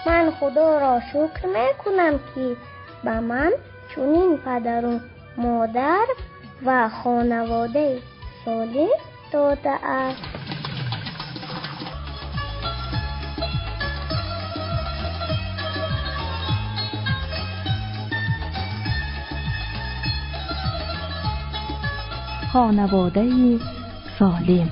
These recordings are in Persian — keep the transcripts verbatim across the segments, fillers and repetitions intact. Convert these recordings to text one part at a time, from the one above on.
من خدا را شکر میکنم که به من چنین پدر و مادر و خانواده سالم داده است. خانواده سالم.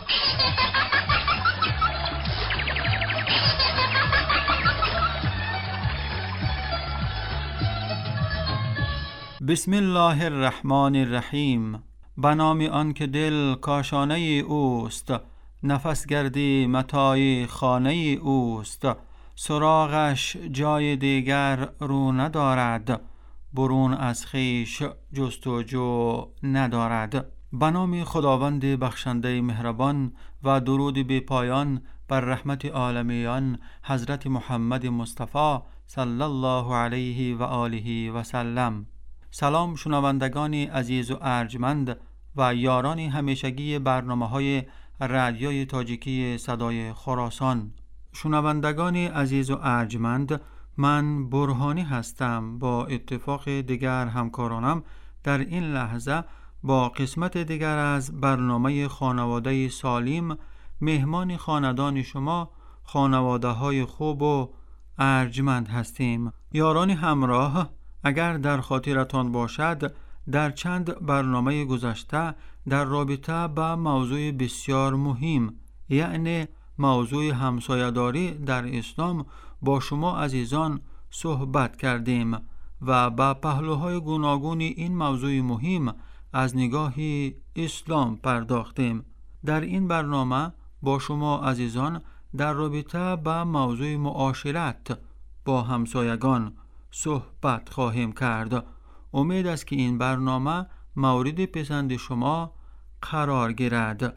بسم الله الرحمن الرحیم. به نام آن که دل کاشانه اوست، نفس گردی متاع خانه اوست. سراغش جای دیگر رو ندارد، برون از خویش جستجو ندارد. به نام خداوند بخشنده مهربان و درود بی پایان بر رحمت عالمیان حضرت محمد مصطفی صلی الله علیه و آله و سلم. سلام شنوندگان عزیز و ارجمند و یاران همیشگی برنامه‌های رادیوی تاجیکی صدای خراسان. شنوندگان عزیز و ارجمند، من برهانی هستم. با اتفاق دیگر همکارانم در این لحظه با قسمت دیگر از برنامه خانواده سالم مهمان خاندان شما، خانواده های خوب و ارجمند هستیم. یاران همراه، اگر در خاطرتان باشد در چند برنامه گذشته در رابطه با موضوع بسیار مهم، یعنی موضوع همسایه‌داری در اسلام با شما عزیزان صحبت کردیم و با پهلوهای گوناگون این موضوع مهم از نگاه اسلام پرداختیم. در این برنامه با شما عزیزان در رابطه با موضوع معاشرت با همسایگان صحبت خواهیم کرد. امید است که این برنامه مورد پسند شما قرار گیرد.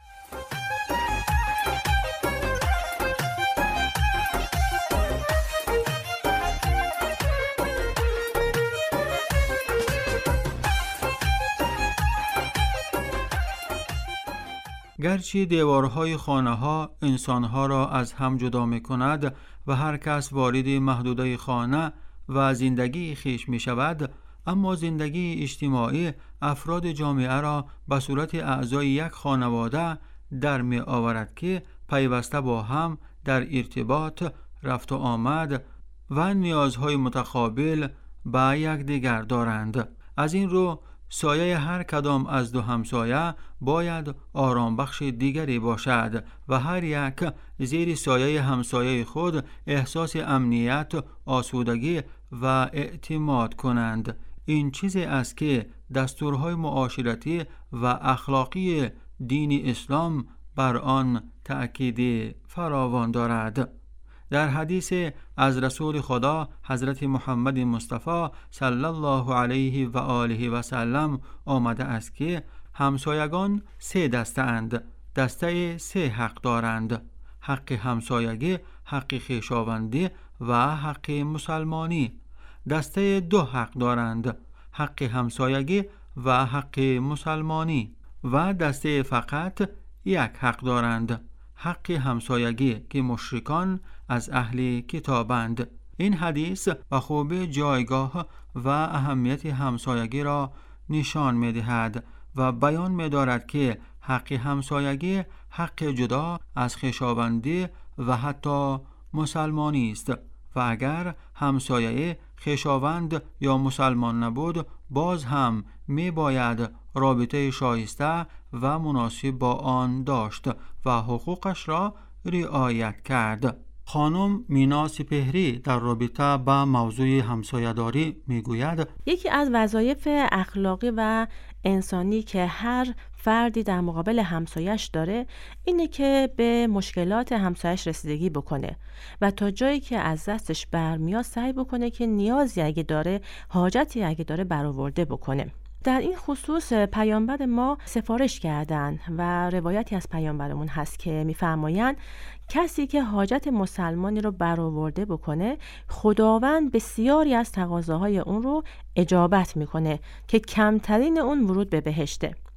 گرچه دیوارهای خانه‌ها انسان‌ها را از هم جدا می‌کند و هر کس وارد محدوده خانه و زندگی خیش می‌شود، اما زندگی اجتماعی افراد جامعه را به صورت اعضای یک خانواده در می‌آورد که پیوسته با هم در ارتباط، رفت و آمد و نیازهای متقابل با یکدیگر دارند. از این رو سایه هر کدام از دو همسایه باید آرام بخش دیگری باشد و هر یک زیر سایه همسایه خود احساس امنیت، آسودگی و اعتماد کنند. این چیزی است که دستورهای معاشرتی و اخلاقی دین اسلام بر آن تأکید فراوان دارد. در حدیث از رسول خدا حضرت محمد مصطفی صلی الله علیه و آله و سلم آمده است که همسایگان سه دسته اند. دسته سه حق دارند: حق همسایگی، حق خویشاوندی و حق مسلمانی. دسته دو حق دارند: حق همسایگی و حق مسلمانی. و دسته فقط یک حق دارند: حق همسایگی که مشرکان از اهل کتابند. این حدیث به خوبی جایگاه و اهمیت همسایگی را نشان می‌دهد و بیان می‌دارد که حق همسایگی حق جدا از خویشاوندی و حتی مسلمانی است و اگر همسایه خویشاوند یا مسلمان نبود، باز هم می باید رابطه شایسته و مناسب با آن داشت و حقوقش را رعایت کرد. خانم مینا سپهری در رابطه با موضوع همسایه‌داری میگوید: یکی از وظایف اخلاقی و انسانی که هر فردی در مقابل همسایش داره اینه که به مشکلات همسایش رسیدگی بکنه و تا جایی که از دستش برمیاد سعی بکنه که نیازی اگه داره، حاجتی اگه داره برآورده بکنه. در این خصوص پیامبر ما سفارش کردن و روایتی از پیامبرمون هست که میفرمایند کسی که حاجت مسلمانی رو برآورده بکنه، خداوند بسیاری از تقاضاهای اون رو اجابت میکنه که کمترین اون ورود به بهشته.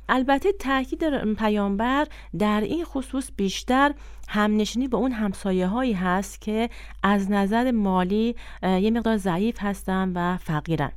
البته تاکید پیامبر در این خصوص بیشتر همنشینی با اون همسایه هایی هست که از نظر مالی یه مقدار ضعیف هستن و فقیرن.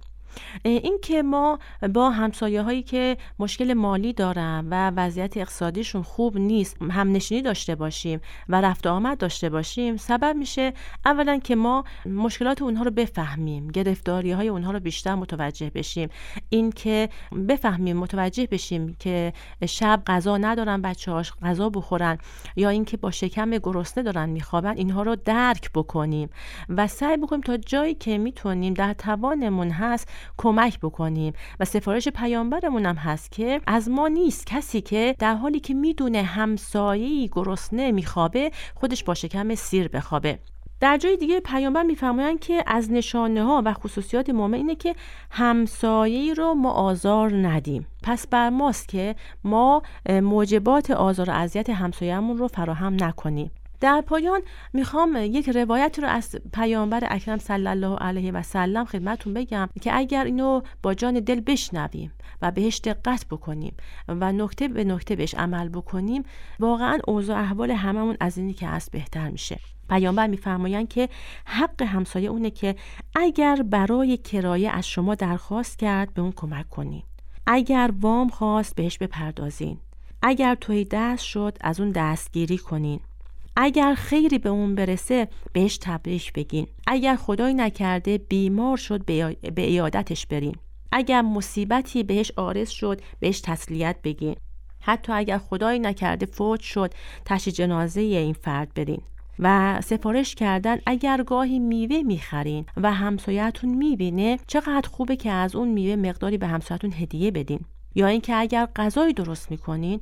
این که ما با همسایه هایی که مشکل مالی دارن و وضعیت اقتصادیشون خوب نیست همنشینی داشته باشیم و رفت و آمد داشته باشیم سبب میشه اولا که ما مشکلات اونها رو بفهمیم، گرفتاری های اونها رو بیشتر متوجه بشیم، این که بفهمیم متوجه بشیم که شب غذا ندارن بچه‌هاش غذا بخورن یا این که با شکم گرسنه دارن میخوابن، اینها رو درک بکنیم و سعی بکنیم تا جایی که میتونیم در توانمون هست کمک بکنیم. و سفارش پیامبرمون هم هست که از ما نیست کسی که در حالی که میدونه همسایه‌ای گرسنه میخوابه خودش با شکم سیر بخوابه. در جای دیگه پیامبر میفرمایند که از نشانه ها و خصوصیات مؤمن اینه که همسایه‌ای رو ما آزار ندیم. پس بر ماست که ما موجبات آزار و اذیت همسایه‌مون رو فراهم نکنیم. در پایان میخوام یک روایت رو از پیامبر اکرم صلی الله علیه و سلم خدمتتون بگم که اگر اینو با جان دل بشنویم و بهش دقت بکنیم و نکته به نکته بهش عمل بکنیم واقعا اوضاع احوال هممون از اینی که هست بهتر میشه. پیامبر میفرمایند که حق همسایه اونه که اگر برای کرایه از شما درخواست کرد به اون کمک کنین، اگر وام خواست بهش بپردازین، اگر توی دست شد از اون دستگیری کنین، اگر خیری به اون برسه بهش تبریک بگین، اگر خدای نکرده بیمار شد به عیادتش برین، اگر مصیبتی بهش عارض شد بهش تسلیت بگین، حتی اگر خدای نکرده فوت شد تشییع جنازه این فرد برین. و سفارش کردن اگر گاهی میوه میخرین و همسایه‌تون میبینه چقدر خوبه که از اون میوه مقداری به همسایه‌تون هدیه بدین، یا اینکه اگر غذایی درست میکنین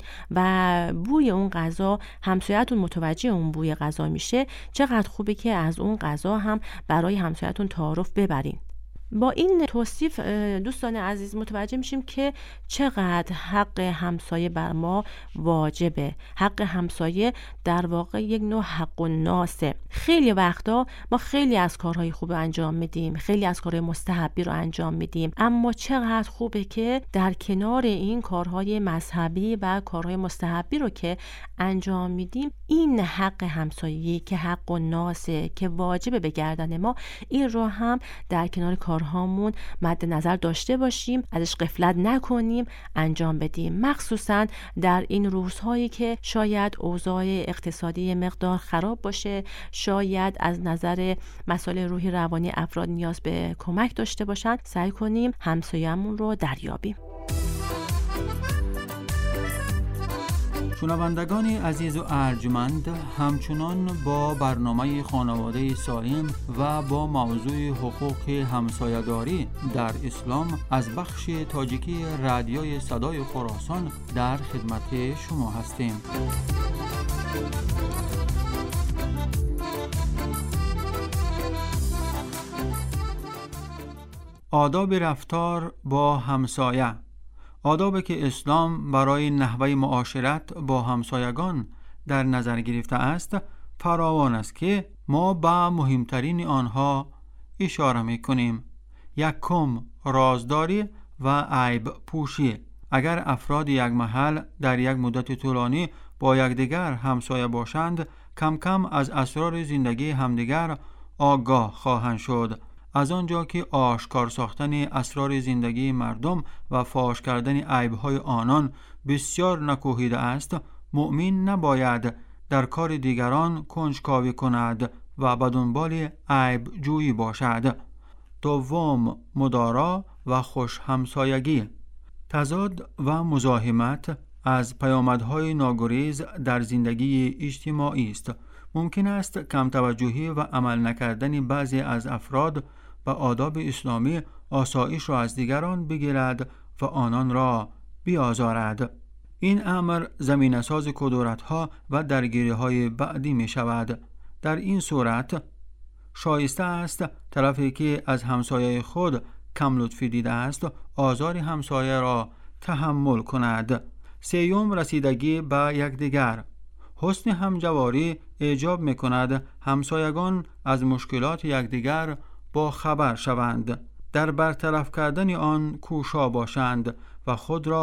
و بوی اون غذا همسایه‌تون متوجه اون بوی غذا میشه چقدر خوبه که از اون غذا هم برای همسایه‌تون تعارف ببرین. با این توصیف دوستان عزیز متوجه میشیم که چقدر حق همسایه بر ما واجبه. حق همسایه در واقع یک نوع حق الناسه. خیلی وقتا ما خیلی از کارهای خوب انجام میدیم، خیلی از کارهای مستحبی رو انجام میدیم، اما چقدر خوبه که در کنار این کارهای مذهبی و کارهای مستحبی رو که انجام میدیم این حق همسایه‌ای که حق الناسه که واجبه به گردن ما، این رو هم در کنار کار کارهامون مد نظر داشته باشیم، ازش غفلت نکنیم، انجام بدیم، مخصوصا در این روزهایی که شاید اوضاع اقتصادی مقدار خراب باشه، شاید از نظر مسائل روحی روانی افراد نیاز به کمک داشته باشن. سعی کنیم همسایه‌مون رو دریابیم. شنوندگان عزیز و ارجمند، همچنان با برنامه خانواده سالم و با موضوع حقوق همسایه‌داری در اسلام از بخش تاجیکی رادیوی صدای خراسان در خدمت شما هستیم. آداب رفتار با همسایه. آدابی که اسلام برای نحوه معاشرت با همسایگان در نظر گرفته است فراوان است که ما به مهمترین آنها اشاره می‌کنیم. یکم، رازداری و عیب پوشی. اگر افراد یک محل در یک مدت طولانی با یکدیگر همسایه باشند، کم کم از اسرار زندگی همدیگر آگاه خواهند شد. از آنجا که آشکار ساختن اسرار زندگی مردم و فاش کردن عیب‌های آنان بسیار نکوهیده است، مؤمن نباید در کار دیگران کنجکاوی کند و به دنبال عیب جویی باشد. دوم، مدارا و خوش همسایگی. تضاد و مزاحمت از پیامدهای ناگریز در زندگی اجتماعی است. ممکن است کم توجهی و عمل نکردن بعضی از افراد و آداب اسلامی آسایش را از دیگران بگیرد و آنان را بیازارد. این امر زمینه ساز کدورت‌ها و درگیری‌های بعدی می شود. در این صورت شایسته است طرفی که از همسایه خود کم لطفی دیده است آزار همسایه را تحمل کند. سیوم، رسیدگی به یکدیگر. حسن همجواری ایجاب می کند همسایگان از مشکلات یکدیگر با خبر شوند، در برطرف کردن آن کوشا باشند و خود را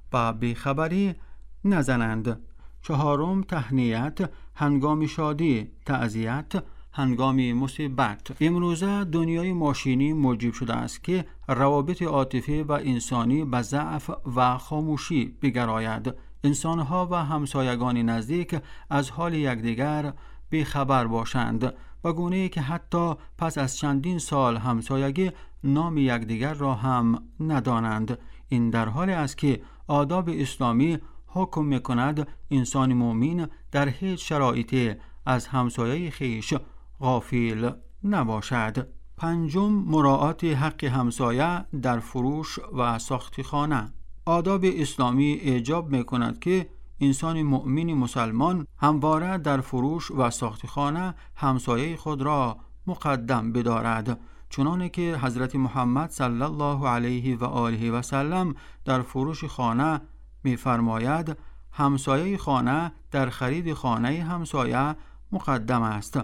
و بیخبری نزنند. چهارم، تهنیت هنگام شادی، تعزیت هنگام مصیبت. امروزه دنیای ماشینی موجب شده است که روابط عاطفی و انسانی به ضعف و خاموشی بگراید. انسانها و همسایگان نزدیک از حال یکدیگر بیخبر باشند، به گونه‌ای که حتی پس از چندین سال همسایگی نام یکدیگر را هم ندانند. این در حالی است که آداب اسلامی حکم می‌کند انسان مؤمن در هیچ شرایطی از همسایه خویش غافل نباشد. پنجم، مراعات حق همسایه در فروش و ساخت خانه. آداب اسلامی ایجاب می‌کند که انسان مؤمن مسلمان همواره در فروش و ساخت خانه همسایه خود را مقدم بدارد، چنانه که حضرت محمد صلی الله علیه و آله و سلم در فروش خانه می‌فرماید همسایه خانه در خرید خانه همسایه مقدم است.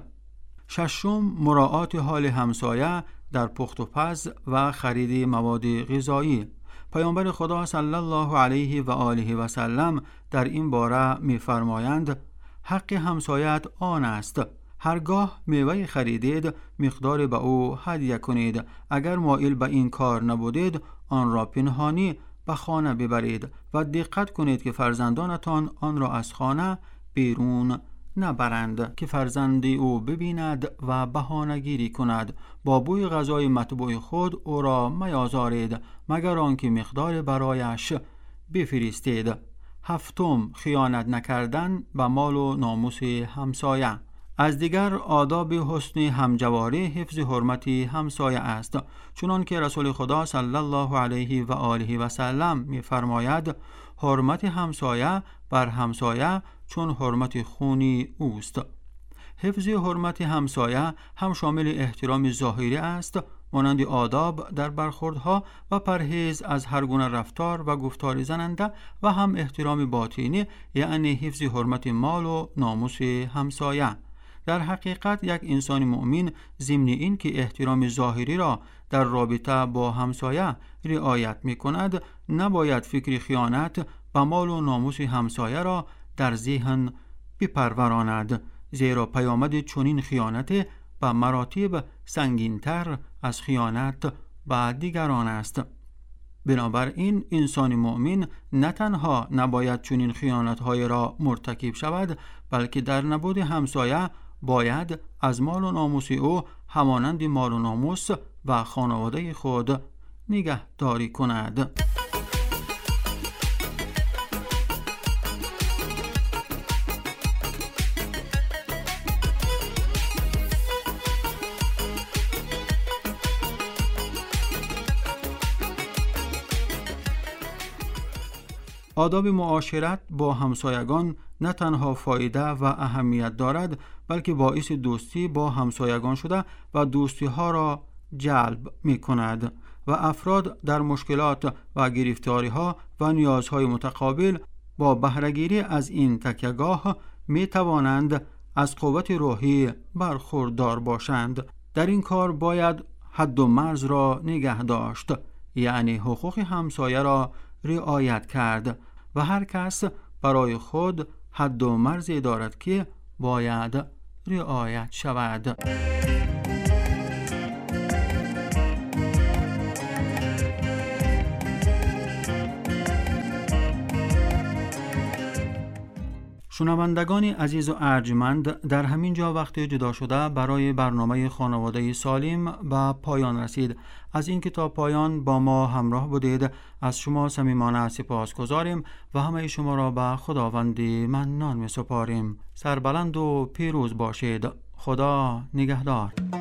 ششم، مراعات حال همسایه در پخت و پز و خرید مواد غذایی. پیامبر خدا صلی الله علیه و آله و سلم در این باره می‌فرمایند حق همسایت آن است هرگاه میوه خریدید مقدار به او هدیه کنید، اگر مایل به این کار نبودید آن را پنهانی به خانه ببرید و دقت کنید که فرزندانتان آن را از خانه بیرون نبرند که فرزندی او ببیند و بهانه‌گیری کند. با بوی غذای مطبوع خود او را میازارید مگر آنکه مقدار برایش بفرستید. هفتم، خیانت نکردن به مال و ناموس همسایه. از دیگر آداب حسن همجواری حفظ حرمت همسایه است، چنان که رسول خدا صلی الله علیه و آله و سلم می‌فرماید حرمت همسایه بر همسایه چون حرمت خونی اوست. حفظ حرمت همسایه هم شامل احترام ظاهری است، مانند آداب در برخوردها و پرهیز از هر گونه رفتار و گفتار زننده، و هم احترام باطنی یعنی حفظ حرمت مال و ناموس همسایه. در حقیقت یک انسان مؤمن ضمن این که احترام ظاهری را در رابطه با همسایه رعایت می کند، نباید فکر خیانت به مال و ناموس همسایه را در ذهن بپروراند، زیرا پیامد چنین خیانت به مراتب سنگین‌تر از خیانت به دیگران است. بنابراین انسان مؤمن نه تنها نباید چنین خیانت‌های را مرتکب شود، بلکه در نبود همسایه باید از مال و ناموس او همانند مال و ناموس و خانواده خود نگهداری کند. آداب معاشرت با همسایگان نه تنها فایده و اهمیت دارد، بلکه باعث دوستی با همسایگان شده و دوستی ها را جلب می کند و افراد در مشکلات و گرفتاری ها و نیازهای متقابل با بهره‌گیری از این تکیهگاه می توانند از قوت روحی برخوردار باشند. در این کار باید حد و مرز را نگه داشت، یعنی حقوق همسایه را رعایت کرد و هر کس برای خود حد و مرزی دارد که باید رعایت شود. شنوندگان عزیز و ارجمند، در همین جا وقت جدا شده برای برنامه خانواده سالم به پایان رسید. از این که تا پایان با ما همراه بودید از شما صمیمانه سپاسگزاریم و همه شما را به خداوند منان می سپاریم. سربلند و پیروز باشید. خدا نگهدار.